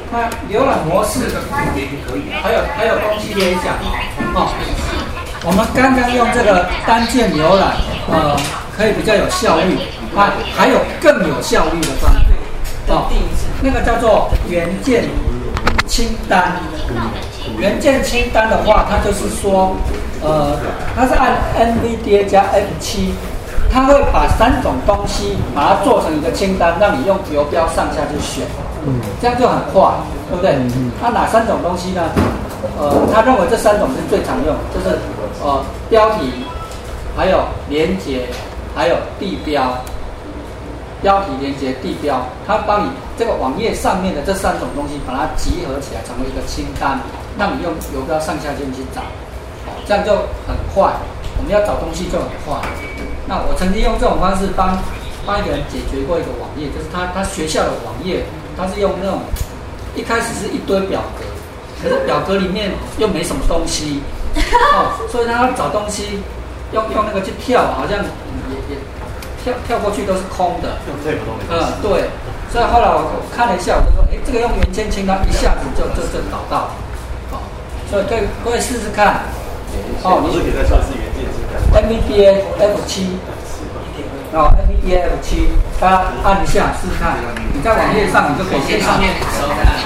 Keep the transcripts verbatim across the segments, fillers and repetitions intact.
那浏览模式还有还有东西可以讲哦。我们刚刚用这个单键浏览，呃，可以比较有效率。啊，还有更有效率的方式哦，那个叫做元件清单。元件清单的话，它就是说，呃，它是按 N V D A 加 F 七，它会把三种东西把它做成一个清单，让你用游标上下去选，嗯，这样就很快，对不对？嗯，那哪三种东西呢？呃，他认为这三种是最常用，就是呃标题，还有连结，还有地标。标题、连结、地标，它帮你这个网页上面的这三种东西，把它集合起来成为一个清单，让你用游标上下键去找，这样就很快。我们要找东西就很快。那我曾经用这种方式帮帮一个人解决过一个网页，就是他他学校的网页，他是用那种一开始是一堆表格，可是表格里面又没什么东西，哦，所以他要找东西，用用那个去跳，好像也也。跳跳过去都是空的，嗯，对，所以后来我看了一下，我就说，哎，这个用元件清单一下子就就就找到了，好，所以可以各位试试看，哦，你可以再测试元件清单 ，M V D A F 七，哦 ，M V D A F 七，大家按一下试试看，你在网页上你就可以先上面的时候再按，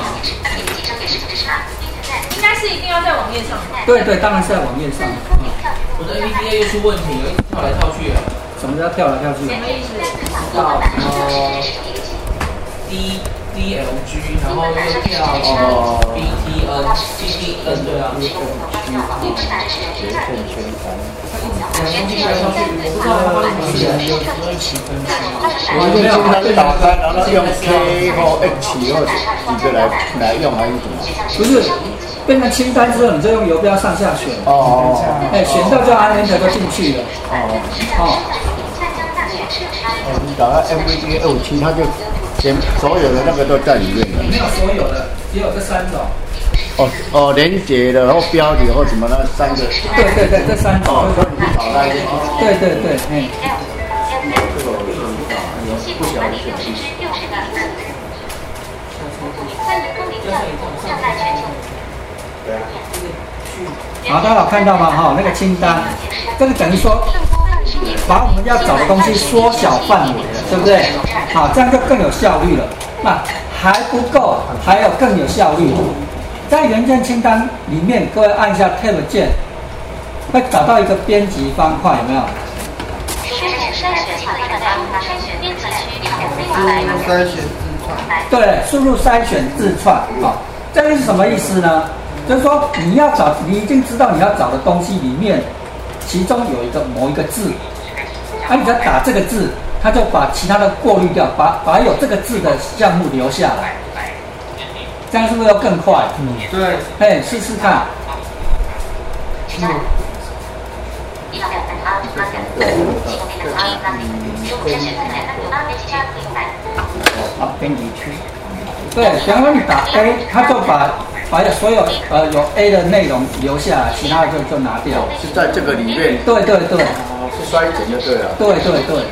应该是一定要在网页上， 对对，当然是在网页上， 嗯，我的 M V D A 又出问题了，一直跳来跳去。 什么叫跳来跳去？ 什么意思？ 到呃 D D L G， 然后又跳哦 B T N B T N 对啊。元件清单。两个东西跳来跳去，我不知道它发生什么事。 元件清单打开，然后用 K 或 H 或几个来来用还是怎么？ 不是。变成清单之后，你就用游标上下选。 哦， 哎，选到就按 Enter 就进去了。哦哦。 哦，你打开 M V D A 二七，它就全所有的那个都在里面了。 没有所有的，只有这三种。 哦哦，连结的或标题或什么那三个。 对对对，这三种。 哦，所以你去找那些。 对对对，嗯。 这个我不知道，不晓得。 好，大家有看到吗？哈，那个清单，这个等于说把我们要找的东西缩小范围了，对不对？好，这样就更有效率了。那还不够，还有更有效率。在元件清单里面，各位按一下 Tab 键，会找到一个编辑方块，有没有？对，输入筛选字串。好，这个是什么意思呢？就是说，你要找，你已经知道你要找的东西里面，其中有一个某一个字，啊，你只要打这个字，它就把其他的过滤掉，把把有这个字的项目留下来，这样是不是要更快？ 嗯，对。 哎，试试看。嗯。好，编辑区。对，比方说你打 A， 它就把把所有呃有 A 的内容留下来，其他的就就拿掉。 是在这个里面。 对对对。 哦，是筛选就对了。 对对对。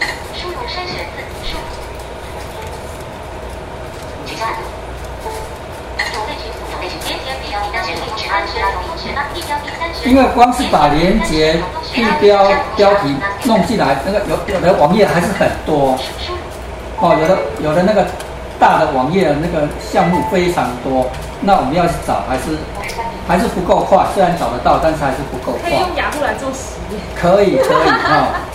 因为光是把连结、地标、标题弄进来，那个有有的网页还是很多哦，有的有的那个大的网页那个项目非常多，那我们要去找还是还是不够快，虽然找得到，但是还是不够快。 可以用雅虎来做实验。 可以可以哈。哦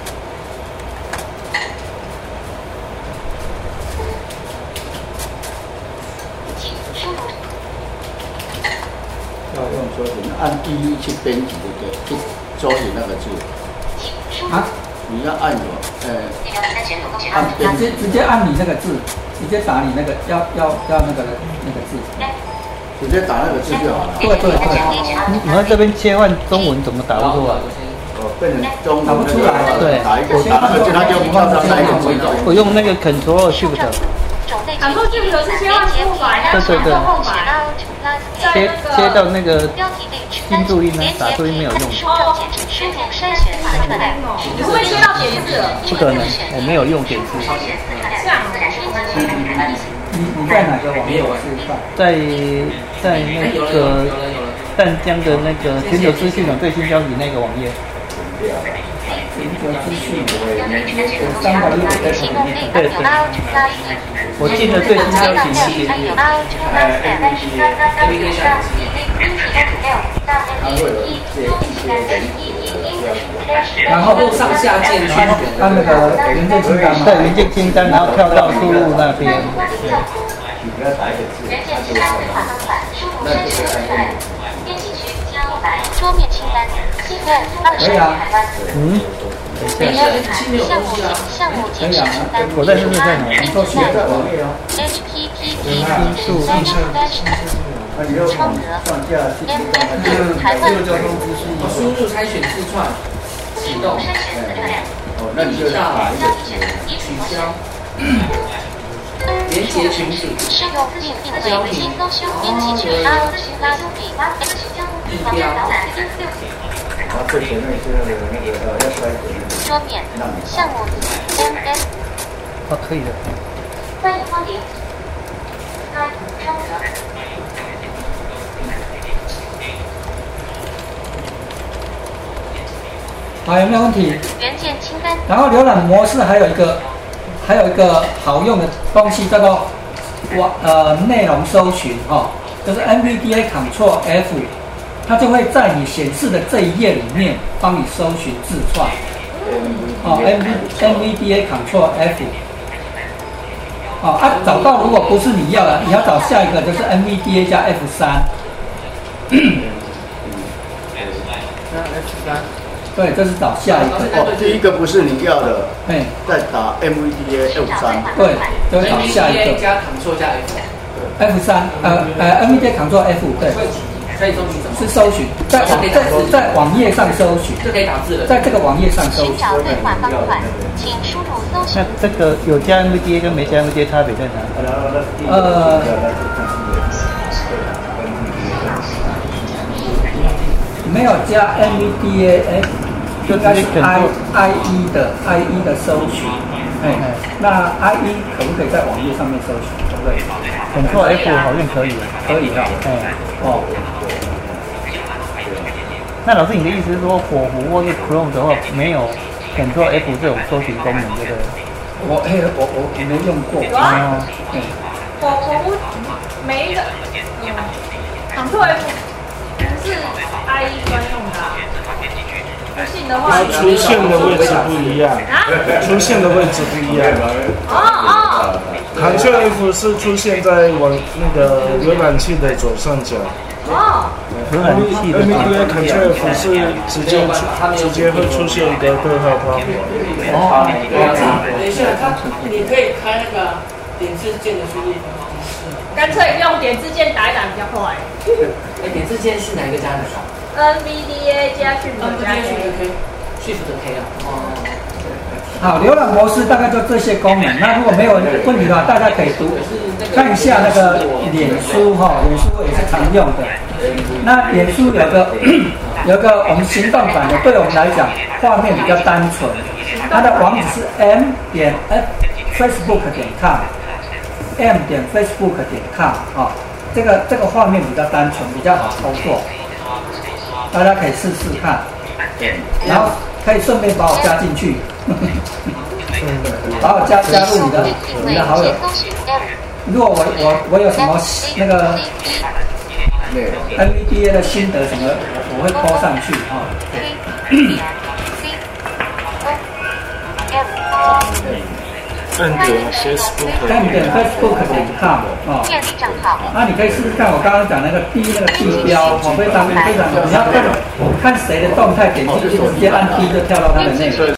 要用搜寻，按第一去编辑这个，去搜寻那个字。 啊？ 你要按什么？呃， 按直接直接按你那个字，直接打你那个要要要那个那个字。 直接打那个字就好了。 对对对。 你们这边切换中文怎么打不出来？ 哦，变成中文打不出来。 对， 打一个打那个字，它就跳上来一种文种。 我用那个 Control Shift。 然后这个是切换输入法， 对对对。切切到那个新注音呢，打注音没有用。 哦。你会不会切到点字了？ 不可能，我没有用点字。 这样。 你你在哪个网页示范？ 在在那个淡江的那个全球资讯的最新消息那个网页。 全球资讯有三百六十个里面。 对对。我记得最新消息是然后上下键去按那个元件清单嘛。 对，元件清单，然后跳到输入那边。 你不要打一个字，它就会那就会按编辑区将来桌面清单，新任二十台湾。 嗯。 项目项目检视清单， 我在试试看。 都写在网页哦。 H T T P slash slash 超额 M F M 台湾。 输入筛选字串，启动。 哦，那你就打一个取消。连接群组。 适用并并为新更修编辑区 R O G 拉丁 X 地标。 然后最前面是那个那个呃要摔一桌面项目 M S。 啊，可以的。 欢迎光临。开超额。 好，有没有问题？ 元件清单。 然后浏览模式还有一个，还有一个好用的东西叫做网呃内容搜寻哦，就是 N V D A Ctrl F， 它就会在你显示的这一页里面帮你搜寻字串。哦 ，N V N V D A Ctrl F。哦啊，找到如果不是你要的，你要找下一个就是 N V D A 加 F 三。 那 F 三。 对，这是找下一个。 哦，第一个不是你要的， 哎， 再打 M V D A F 三。 对，就会找下一个。 加 Ctrl 加 F。 F 三，呃呃 ，N V D A Ctrl F， 对。 可以搜寻什么？ 是搜寻，在在在网页上搜寻。 这可以打字的。 在这个网页上搜寻。 寻找对话方块，请输入搜寻。 那这个有加 N V D A 跟没加 N V D A 差别在哪？ 呃。没有加 N V D A， 哎，应该是 I I E 的 I E 的搜寻，哎，那 I E 可不可以在网页上面搜寻？对不对 ？Ctrl F 好像可以， 可以啊， 哎， 哦。 那老师，你的意思是说，火狐或是 Chrome 的话，没有 Ctrl F 这种搜寻功能，对不对？ 我哎，我我我没用过。 有啊，火狐每一个，嗯 ，Ctrl F 不是 I E 专用的、啊。不信的话， 它出现的位置不一样， 啊、 出现的位置不一样。 哦哦。 Ctrl F 是出现在网那个浏览器的左上角。 哦。 浏览器的 N V D A Ctrl F 是直接直接会出现一个对话框。 哦。等一下，它你可以开那个点字键的输入方式。 干脆用点字键打一打比较快。 哎，点字键是哪一个加的 ？N V D A 加 Shift 加 K。Shift K 啊。哦。 好，浏览模式大概就这些功能。那如果没有问题的话，大家可以读看一下那个脸书哈，脸书也是常用的。那脸书有个有个我们行动版的，对我们来讲画面比较单纯。它的网址是 m 点 f facebook 点 com，m 点 facebook 点 com 啊，这个这个画面比较单纯，比较好操作，大家可以试试看。然后可以顺便把我加进去。把我加加入你的你的好友。如果我我我有什么那个 N V D A 的心得什么，我会 po 上去啊。 按点 Facebook， 按点 Facebook 点 com 哦。 建立账号。 那你可以试试看我刚刚讲那个第一那个地标，哦，非常非常，你要看看谁的动态，点进去直接按 D 就跳到他的内容。